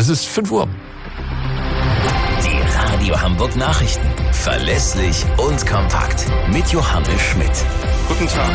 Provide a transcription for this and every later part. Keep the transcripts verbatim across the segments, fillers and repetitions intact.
Es ist fünf Uhr. Die Radio Hamburg Nachrichten. Verlässlich und kompakt. Mit Johannes Schmidt. Guten Tag.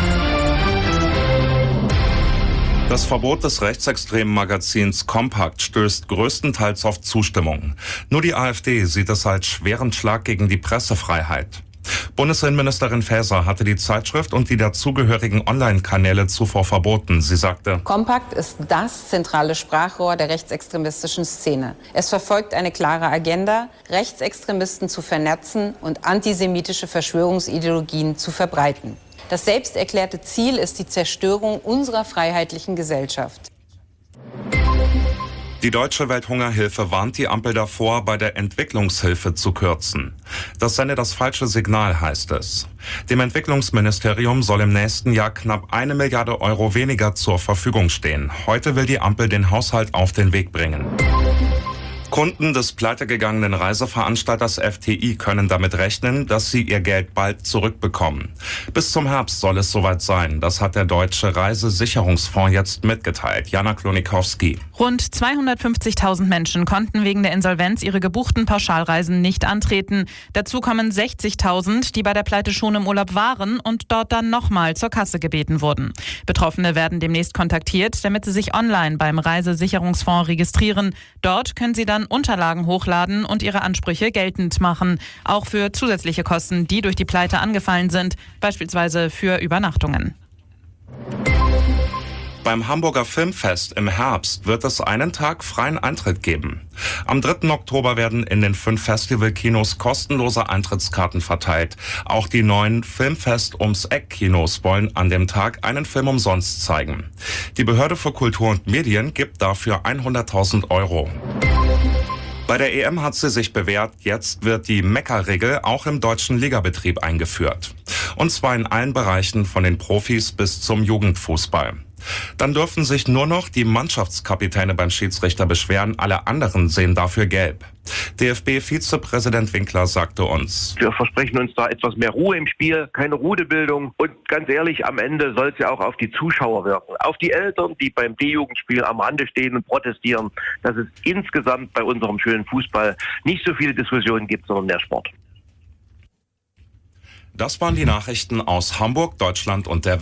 Das Verbot des rechtsextremen Magazins Kompakt stößt größtenteils auf Zustimmung. Nur die AfD sieht es als schweren Schlag gegen die Pressefreiheit. Bundesinnenministerin Faeser hatte die Zeitschrift und die dazugehörigen Online-Kanäle zuvor verboten. Sie sagte: Kompakt ist das zentrale Sprachrohr der rechtsextremistischen Szene. Es verfolgt eine klare Agenda, Rechtsextremisten zu vernetzen und antisemitische Verschwörungsideologien zu verbreiten. Das selbsterklärte Ziel ist die Zerstörung unserer freiheitlichen Gesellschaft. Die Deutsche Welthungerhilfe warnt die Ampel davor, bei der Entwicklungshilfe zu kürzen. Das sende das falsche Signal, heißt es. Dem Entwicklungsministerium soll im nächsten Jahr knapp eine Milliarde Euro weniger zur Verfügung stehen. Heute will die Ampel den Haushalt auf den Weg bringen. Kunden des pleitegegangenen Reiseveranstalters F T I können damit rechnen, dass sie ihr Geld bald zurückbekommen. Bis zum Herbst soll es soweit sein. Das hat der Deutsche Reisesicherungsfonds jetzt mitgeteilt. Jana Klonikowski. Rund zweihundertfünfzigtausend Menschen konnten wegen der Insolvenz ihre gebuchten Pauschalreisen nicht antreten. Dazu kommen sechzigtausend, die bei der Pleite schon im Urlaub waren und dort dann nochmal zur Kasse gebeten wurden. Betroffene werden demnächst kontaktiert, damit sie sich online beim Reisesicherungsfonds registrieren. Dort können sie dann Unterlagen hochladen und ihre Ansprüche geltend machen. Auch für zusätzliche Kosten, die durch die Pleite angefallen sind, beispielsweise für Übernachtungen. Beim Hamburger Filmfest im Herbst wird es einen Tag freien Eintritt geben. Am dritten Oktober werden in den fünf Festivalkinos kostenlose Eintrittskarten verteilt. Auch die neuen Filmfest ums Eck Kinos wollen an dem Tag einen Film umsonst zeigen. Die Behörde für Kultur und Medien gibt dafür hunderttausend Euro. Bei der E M hat sie sich bewährt, jetzt wird die Meckerregel auch im deutschen Ligabetrieb eingeführt. Und zwar in allen Bereichen von den Profis bis zum Jugendfußball. Dann dürfen sich nur noch die Mannschaftskapitäne beim Schiedsrichter beschweren, alle anderen sehen dafür gelb. D F B-Vizepräsident Winkler sagte uns: Wir versprechen uns da etwas mehr Ruhe im Spiel, keine Rudelbildung und ganz ehrlich, am Ende soll es ja auch auf die Zuschauer wirken, auf die Eltern, die beim D-Jugendspiel am Rande stehen und protestieren, dass es insgesamt bei unserem schönen Fußball nicht so viele Diskussionen gibt, sondern mehr Sport. Das waren die Nachrichten aus Hamburg, Deutschland und der Welt.